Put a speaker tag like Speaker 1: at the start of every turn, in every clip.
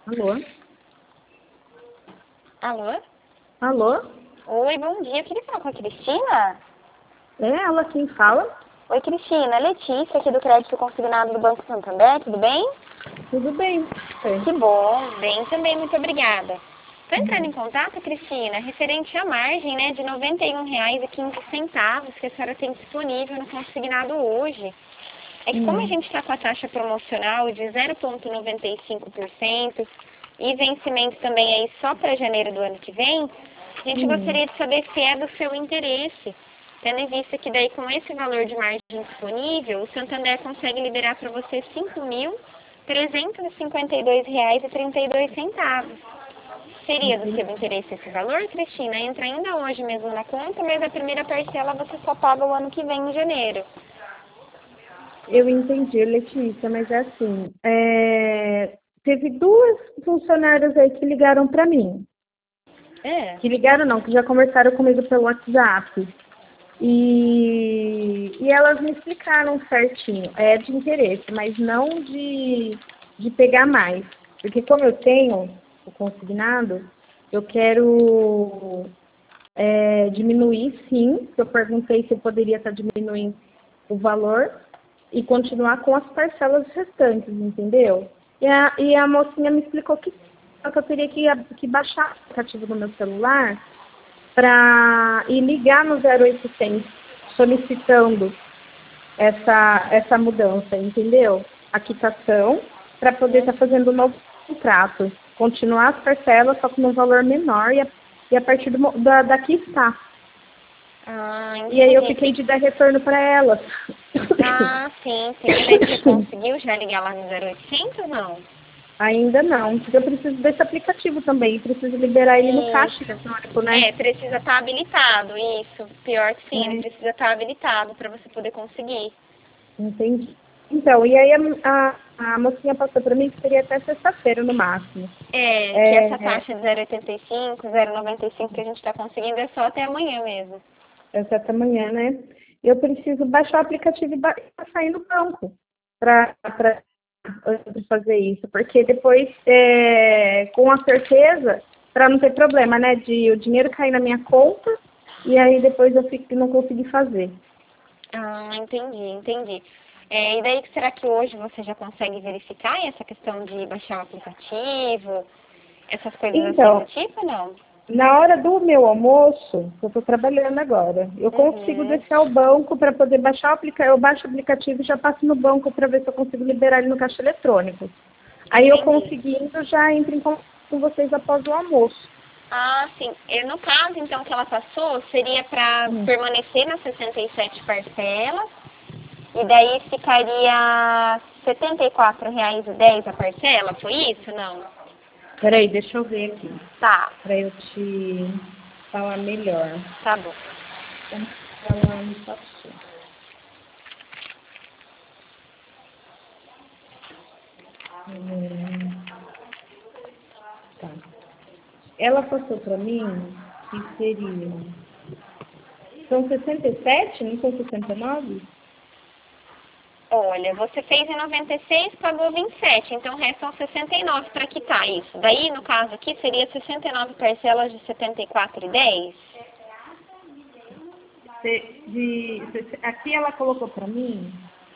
Speaker 1: Alô?
Speaker 2: Alô?
Speaker 1: Alô?
Speaker 2: Oi, bom dia. Eu queria falar com a Cristina.
Speaker 1: É ela quem fala?
Speaker 2: Oi, Cristina. Letícia, aqui do Crédito Consignado do Banco Santander. Tudo bem?
Speaker 1: Tudo bem.
Speaker 2: Que bom. Bem também, muito obrigada. Estou entrando em contato, Cristina, referente à margem, né, de R$ 91,15 que a senhora tem disponível no consignado hoje. É que como a gente está com a taxa promocional de 0,95% e vencimento também aí só para janeiro do ano que vem, a gente gostaria de saber se é do seu interesse, tendo em vista que daí com esse valor de margem disponível, o Santander consegue liberar para você R$ 5.352,32. Seria do seu interesse esse valor, Cristina? Entra ainda hoje mesmo na conta, mas a primeira parcela você só paga o ano que vem, em janeiro.
Speaker 1: Eu entendi, Letícia, mas é assim, teve duas funcionárias aí que ligaram para mim. Que ligaram não, que já conversaram comigo pelo WhatsApp. E elas me explicaram certinho. É de interesse, mas não de pegar mais. Porque como eu tenho o consignado, eu quero diminuir sim. Eu perguntei se eu poderia estar diminuindo o valor e continuar com as parcelas restantes, entendeu? E a mocinha me explicou que eu teria que baixar o aplicativo do meu celular e ligar no 0800 solicitando essa mudança, entendeu? A quitação, para poder estar fazendo um novo contrato. Continuar as parcelas, só com um valor menor e a partir daqui está. E aí eu fiquei de dar retorno para elas.
Speaker 2: Ah, sim. Mas você conseguiu já ligar lá no 0800, não?
Speaker 1: Ainda não, porque eu preciso desse aplicativo também, preciso liberar ele no caixa eletrônico, né?
Speaker 2: Precisa estar habilitado, isso. Pior que sim, ele precisa estar habilitado para você poder conseguir.
Speaker 1: Entendi. Então, e aí a mocinha passou para mim que seria até sexta-feira no máximo.
Speaker 2: Que essa taxa de 0,85, 0,95 que a gente está conseguindo é só até amanhã mesmo.
Speaker 1: Até amanhã, né? Eu preciso baixar o aplicativo e sair no banco para fazer isso, porque depois, com a certeza, para não ter problema, né, de o dinheiro cair na minha conta e aí depois eu não consegui fazer.
Speaker 2: Ah, entendi. E daí, será que hoje você já consegue verificar essa questão de baixar o aplicativo, essas coisas
Speaker 1: Então,
Speaker 2: assim do tipo, não?
Speaker 1: na hora do meu almoço, eu estou trabalhando agora, eu consigo descer ao banco para poder baixar o aplicativo. Eu baixo o aplicativo e já passo no banco para ver se eu consigo liberar ele no caixa eletrônico. Aí eu conseguindo, já entro em contato com vocês após o almoço.
Speaker 2: Ah, sim. No caso, então, que ela passou, seria para permanecer nas 67 parcelas, e daí ficaria R$ 74,10 a parcela, foi isso, não?
Speaker 1: Peraí, deixa eu ver aqui.
Speaker 2: Tá.
Speaker 1: Para eu te falar melhor.
Speaker 2: Tá bom.
Speaker 1: Como ela me passou. Tá. Ela passou para mim que seriam... São 67, não são 69?
Speaker 2: Olha, você fez em 96, pagou 27, então restam 69 para quitar isso. Daí, no caso aqui, seria 69 parcelas de 74,10?
Speaker 1: Aqui ela colocou para mim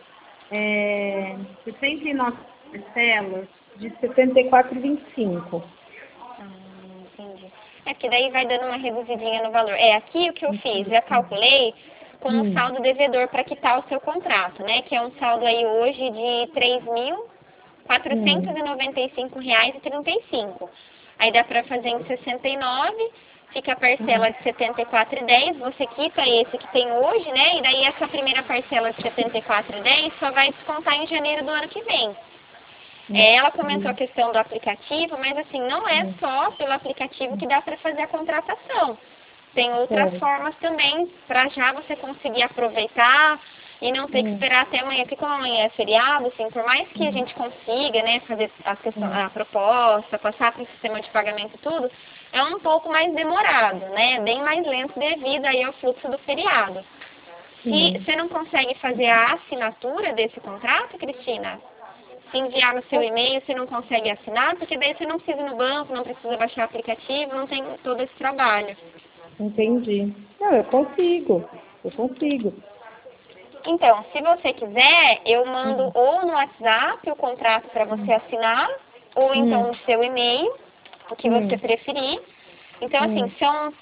Speaker 1: 69 parcelas de 74,25.
Speaker 2: Entendi. Que daí vai dando uma reduzidinha no valor. Aqui o que eu fiz, já calculei com um saldo devedor para quitar o seu contrato, né? Que é um saldo aí hoje de R$ 3.495,35. Aí dá para fazer em 69, fica a parcela de R$ 74,10, você quita esse que tem hoje, né? E daí essa primeira parcela de R$ 74,10 só vai descontar em janeiro do ano que vem. Ela comentou a questão do aplicativo, mas assim, não é só pelo aplicativo que dá para fazer a contratação. Tem outras formas também para já você conseguir aproveitar e não ter que esperar até amanhã, porque como amanhã é feriado, assim, por mais que a gente consiga, né, fazer a proposta, passar para o sistema de pagamento e tudo, é um pouco mais demorado, né, bem mais lento devido aí ao fluxo do feriado. Se você não consegue fazer a assinatura desse contrato, Cristina? Se enviar no seu e-mail, você não consegue assinar, porque daí você não precisa ir no banco, não precisa baixar o aplicativo, não tem todo esse trabalho.
Speaker 1: Entendi. Não, eu consigo. Eu consigo.
Speaker 2: Então, se você quiser, eu mando ou no WhatsApp o contrato para você assinar, ou então no seu e-mail, o que você preferir. Então, assim, são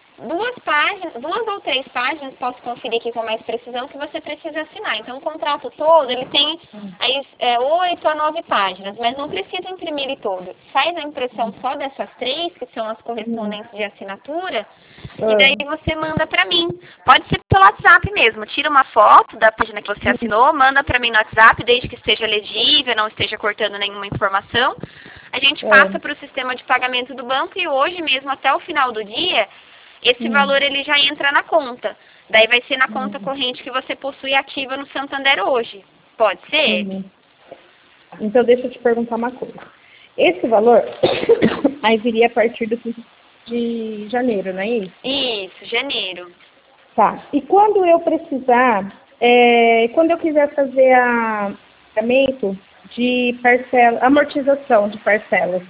Speaker 2: 2 ou 3 páginas, posso conferir aqui com mais precisão, que você precisa assinar. Então, o contrato todo, ele tem aí, 8 a 9 páginas, mas não precisa imprimir ele todo. Faz a impressão só dessas 3, que são as correspondentes de assinatura, e daí você manda pra mim. Pode ser pelo WhatsApp mesmo. Tira uma foto da página que você assinou, manda pra mim no WhatsApp, desde que esteja legível, não esteja cortando nenhuma informação. A gente passa para o sistema de pagamento do banco e hoje mesmo, até o final do dia, esse valor ele já entra na conta. Daí vai ser na conta corrente que você possui ativa no Santander hoje. Pode ser?
Speaker 1: Então, deixa eu te perguntar uma coisa. Esse valor aí viria a partir do 5 de janeiro, não é isso?
Speaker 2: Isso, janeiro.
Speaker 1: Tá. E quando eu precisar, quando eu quiser fazer pagamento de parcela, amortização de parcelas.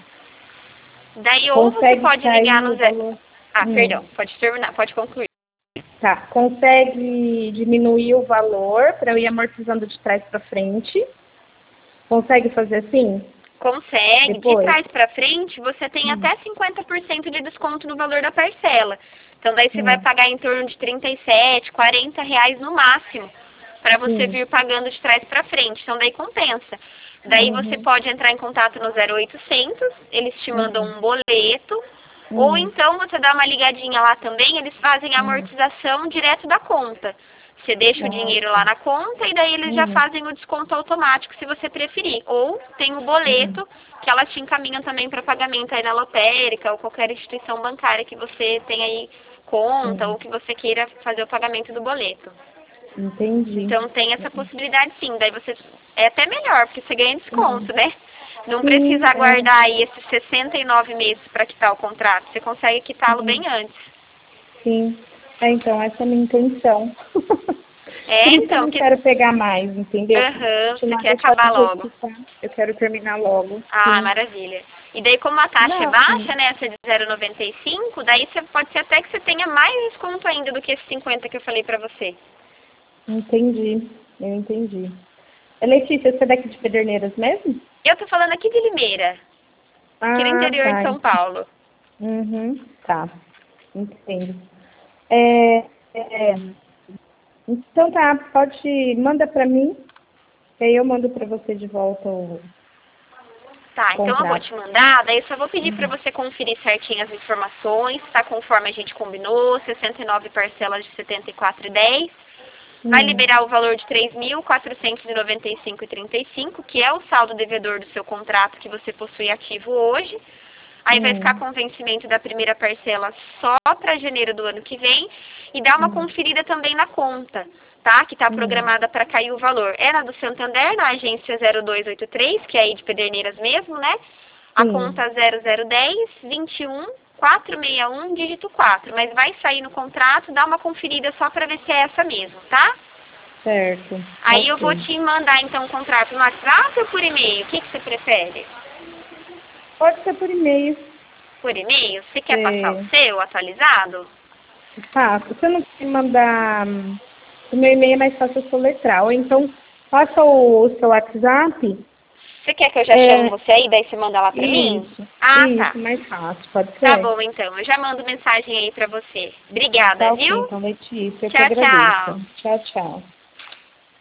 Speaker 2: Daí ou você pode ligar no
Speaker 1: valor...
Speaker 2: perdão, pode terminar, pode concluir.
Speaker 1: Tá, consegue diminuir o valor para eu ir amortizando de trás para frente? Consegue fazer assim?
Speaker 2: Consegue.
Speaker 1: Depois?
Speaker 2: De trás para frente, você tem até 50% de desconto no valor da parcela. Então, daí você vai pagar em torno de R$37, R$40 no máximo, para você vir pagando de trás para frente. Então, daí compensa. Daí você pode entrar em contato no 0800, eles te mandam um boleto, ou então você dá uma ligadinha lá também, eles fazem a amortização direto da conta. Você deixa o dinheiro lá na conta e daí eles já fazem o desconto automático se você preferir. Ou tem o boleto, que ela te encaminha também para pagamento aí na lotérica ou qualquer instituição bancária que você tenha aí conta ou que você queira fazer o pagamento do boleto.
Speaker 1: Entendi.
Speaker 2: Então tem essa possibilidade sim, daí você é até melhor, porque você ganha desconto, né? Não precisa aguardar aí esses 69 meses para quitar o contrato, você consegue quitá-lo bem antes.
Speaker 1: Sim, então essa é a minha intenção.
Speaker 2: Então,
Speaker 1: eu não quero pegar mais, entendeu?
Speaker 2: Você quer acabar logo.
Speaker 1: Eu quero terminar logo.
Speaker 2: Ah, maravilha. E daí como a taxa é baixa, né, essa de 0,95, daí pode ser até que você tenha mais desconto ainda do que esses 50 que eu falei pra você.
Speaker 1: Entendi, eu entendi. Letícia, você é daqui de Pederneiras mesmo?
Speaker 2: Eu tô falando aqui de Limeira, aqui no interior de São Paulo.
Speaker 1: Tá, entendo. Então tá, manda pra mim, que aí eu mando pra você de volta o
Speaker 2: Tá, então eu vou te mandar, daí eu só vou pedir pra você conferir certinho as informações, tá conforme a gente combinou, 69 parcelas de R$ 74,10. Vai liberar o valor de R$ 3.495,35, que é o saldo devedor do seu contrato que você possui ativo hoje. Aí vai ficar com o vencimento da primeira parcela só para janeiro do ano que vem. E dá uma conferida também na conta, tá? Que está programada para cair o valor. É na do Santander, na agência 0283, que é aí de Pederneiras mesmo, né? A conta 0010 21 461, dígito 4. Mas vai sair no contrato, dá uma conferida só para ver se é essa mesmo, tá?
Speaker 1: Certo.
Speaker 2: Aí eu vou te mandar, então, o contrato no WhatsApp ou por e-mail? O que você prefere?
Speaker 1: Pode ser por e-mail.
Speaker 2: Por e-mail? Você quer passar o seu atualizado?
Speaker 1: Tá. Se você não quer mandar... O meu e-mail é mais fácil eu soletrar. Ou então, passa o seu WhatsApp.
Speaker 2: Você quer que eu já chame você aí, daí você manda lá pra mim?
Speaker 1: Isso,
Speaker 2: Tá.
Speaker 1: mais fácil, pode ser?
Speaker 2: Tá bom, então. Eu já mando mensagem aí pra você. Obrigada,
Speaker 1: Tá,
Speaker 2: viu?
Speaker 1: então, Letícia, eu
Speaker 2: Tchau,
Speaker 1: que agradeço. Tchau, tchau.